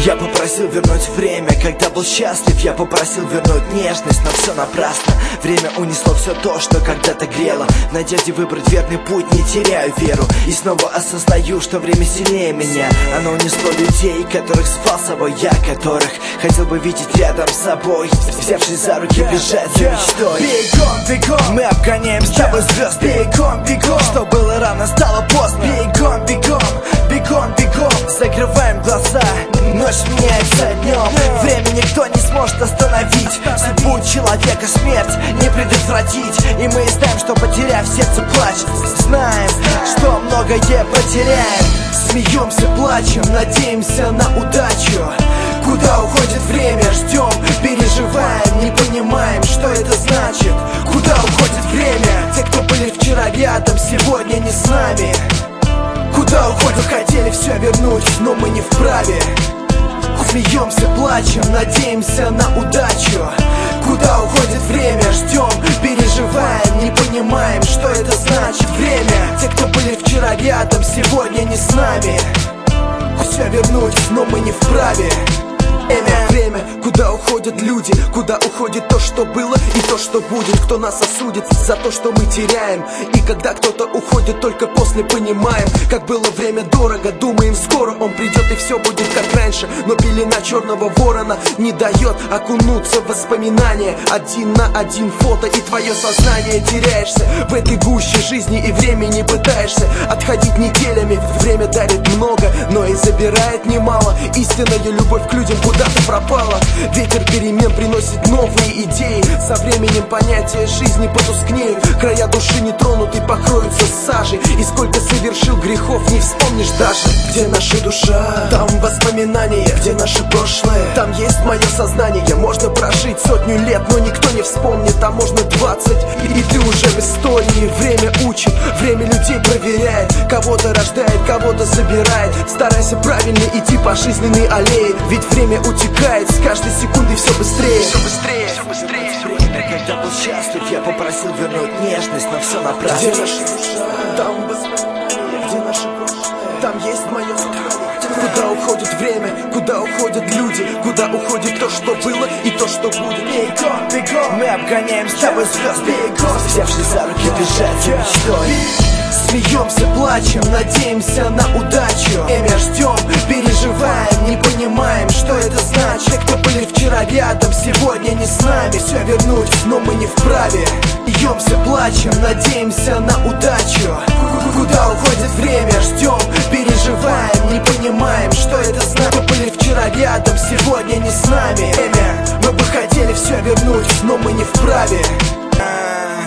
Я попросил вернуть время, когда был счастлив. Я попросил вернуть нежность, но все напрасно. Время унесло все то, что когда-то грело. В надежде выбрать верный путь, не теряю веру. И снова осознаю, что время сильнее меня. Оно унесло людей, которых спал собой я, которых хотел бы видеть рядом с собой, взявшись за руки, бежать за мечтой. Бегом, бегом, мы обгоняем с тобой звезд. Бегом, бегом, что было рано, стало поздно. Бегом, бегом, бегом, бегом, закрываем глаза, ночь меняется днем. Время никто не сможет остановить. Судьбу человека смерть не предотвратить. И мы знаем, что потеряв сердце плачет. Знаем, что многое потеряем. Смеемся, плачем, надеемся на удачу. Куда уходит время, ждем, переживаем, не понимаем, что это значит. Куда уходит время, те, кто были вчера рядом, сегодня не с нами. Куда уходят, хотели все вернуть, но мы не вправе. Смеемся, плачем, надеемся на удачу. Куда уходит время, ждем, переживаем, не понимаем, что это значит. Время, те, кто были вчера рядом, сегодня не с нами. Все вернуть, но мы не вправе. Время, куда уходят люди, куда уходит то, что было и то, что будет. Кто нас осудит за то, что мы теряем. И когда кто-то уходит, только после понимаем, как было время дорого. Думаем, скоро он придет и все будет как раньше. Но пелена черного ворона не дает окунуться в воспоминания. Один на один фото, и твое сознание теряешься в этой гуще жизни и времени. Пытаешься отходить неделями. Время дарит много, но и забирает немало. Истинная любовь к людям куда-то пропала. Ветер перемен приносит новые идеи. Со временем понятия жизни потускнеют. Края души нетронутой покроются сажей. И сколько совершил грехов, не вспомнишь даже. Где наша душа? Там воспоминания. Где наше прошлое? Там есть мое сознание. Можно прожить 100 лет, но никто не вспомнит. А можно 20, и ты уже в истории. Время учит, время людей проверяет. Кого-то рождает, кого-то забирает. Старайся правильно идти по жизненной аллее. Ведь время утекает с каждой секундой все быстрее. Все быстрее, все быстрее, все быстрее. Когда был счастлив, я попросил вернуть нежность, но все напрасно. Где наша душа? Там воспоминания. Где наше прошлое? Там есть мое сознание. Куда уходит время, куда уходят люди, куда уходит то, что было и то, что будет. Бегом, бегом, мы обгоняем с тобой звезд. Бегом, взявшись за руки, бежать за мечтой. Смеемся, плачем, надеемся на удачу. Время ждем, переживаем, не понимаем, что это значит. Кто были вчера рядом, сегодня не с нами. Все вернуть, но мы не вправе. Смеемся, плачем, надеемся на удачу. Куда уходит время, ждем, переживаем, не понимаем, что это значит. Кто были вчера рядом, сегодня не с нами. Время, мы бы хотели все вернуть, но мы не вправе.